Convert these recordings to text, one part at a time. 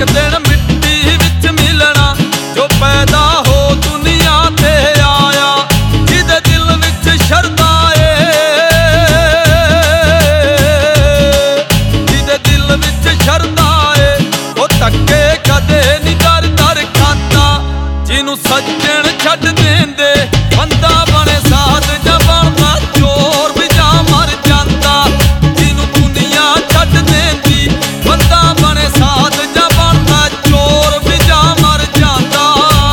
एक दिन मिट्टी विच मिलना जो पैदा हो दुनिया ते आया, जिदे दिल विच शरदा जिदे दिल विच शरदा ओ धक्के कदे नहीं दर दर खाता। जिनू सज्जन छड्ड देंदे बंदा बने साध जा बनदा चोर भी जा मर जांदा। जिनू दुनिया छड्ड देंदी बंदा बने साध जा बनदा चोर भी जा मर जांदा।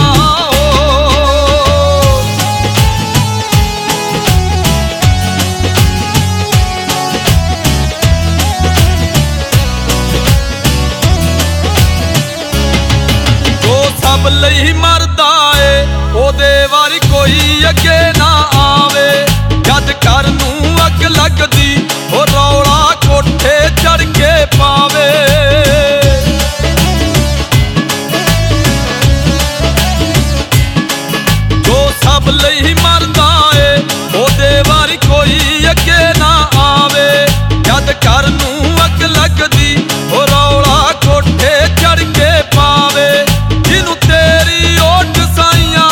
जो सब लई मरदा ए ओदे वारी कोई अगे ना आवे, जद घर नूं अग लगदी ओ रौला कोठे चढ़ के पावे। जो सब लई मरदा ए ओदे वारी कोई अगे ना आवे, जद घर नूं अग लगदी ओ रौला कोठे चढ़ के पावे। जिनू तेरी ओट साइयां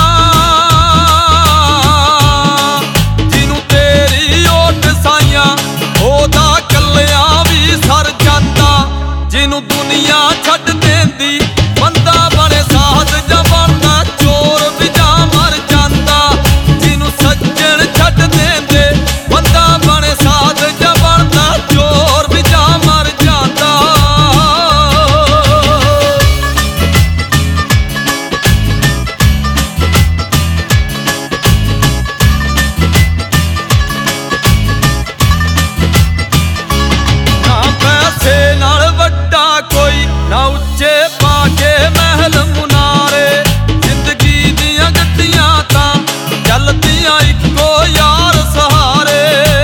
ओदा कल्लिया भी सर जांदा। जिनू दुनिया छड्ड देंदी बंदा बने साध जा बनदा चोर भी जा मर जांदा। जिनू सज्जन छड्ड देंदे बंदा बने साध जा बनदा चोर भी जा मर जांदा। नाल वड्डा कोई ना उच्चे पाके महल मुनारे, जिंदगी दियां गड्डियां तां चलदियां इक्को यार सहारे।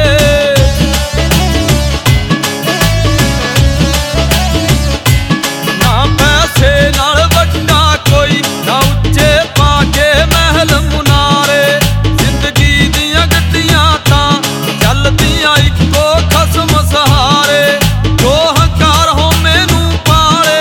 ना पैसे नाल वड्डा कोई ना उच्चे पाके महल मुनारे, जिंदगी दियां गड्डियां तां चलदियां इक्को खसम सहारे। जो हंकार हो मैनू पाले,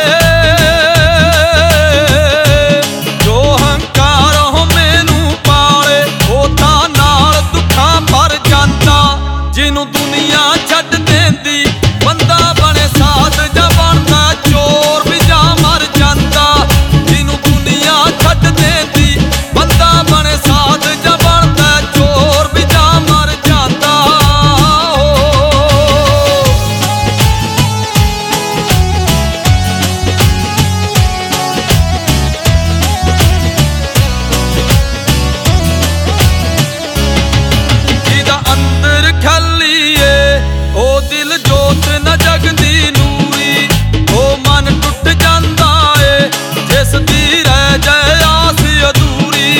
जो हंकार हो मैनू पाले, ओदा नाल दुखां भर जांदा। जिनू दुनिया छड्ड देंदी बंदा बने साध जा बनदा चोर भी जा मर जांदा। जिनू दुनिया छड्ड देंदी बंदा बने साध जा बनदा चोर भी जा मर जांदा। अंदर खलिए ओ दिल जोत न जगदी नूरी, ओ मन टुट जांदा ए जिस दी रह जाए आस अधूरी।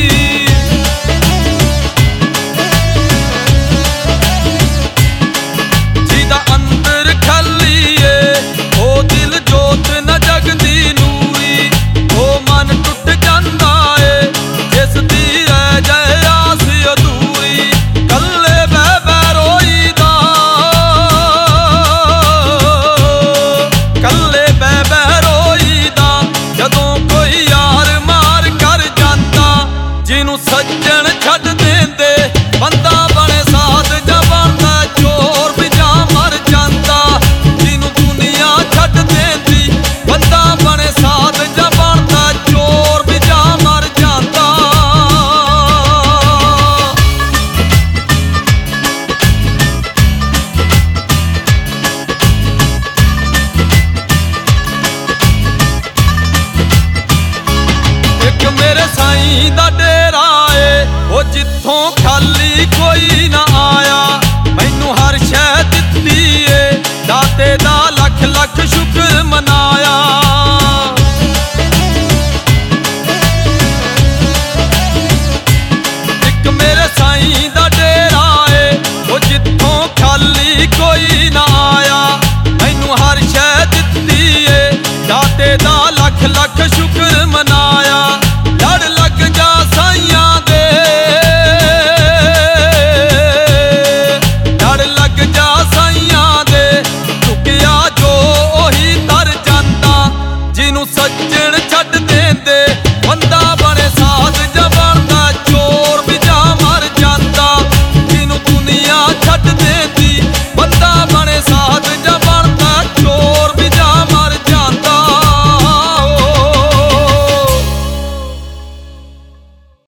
जिदा अंदर खलिए ओ दिल जोत न जगदी नूरी, ओ मन टुट जांदा ए जिस दी रह जाए आस अधूरी। कल्ले कल्ले बह रोईदा जदों कोई यार मार कर जांदा। जिनू सज्जन छड्ड देंदे बंदा बने साध जा बनदा चोर भी जा मर जांदा। जिनू दुनिया छड्ड देंदी बंदा बने साध जा बनदा चोर भी जा मर जांदा। मेरे साईं दा डेरा ए ओ जिथों खाली कोई ना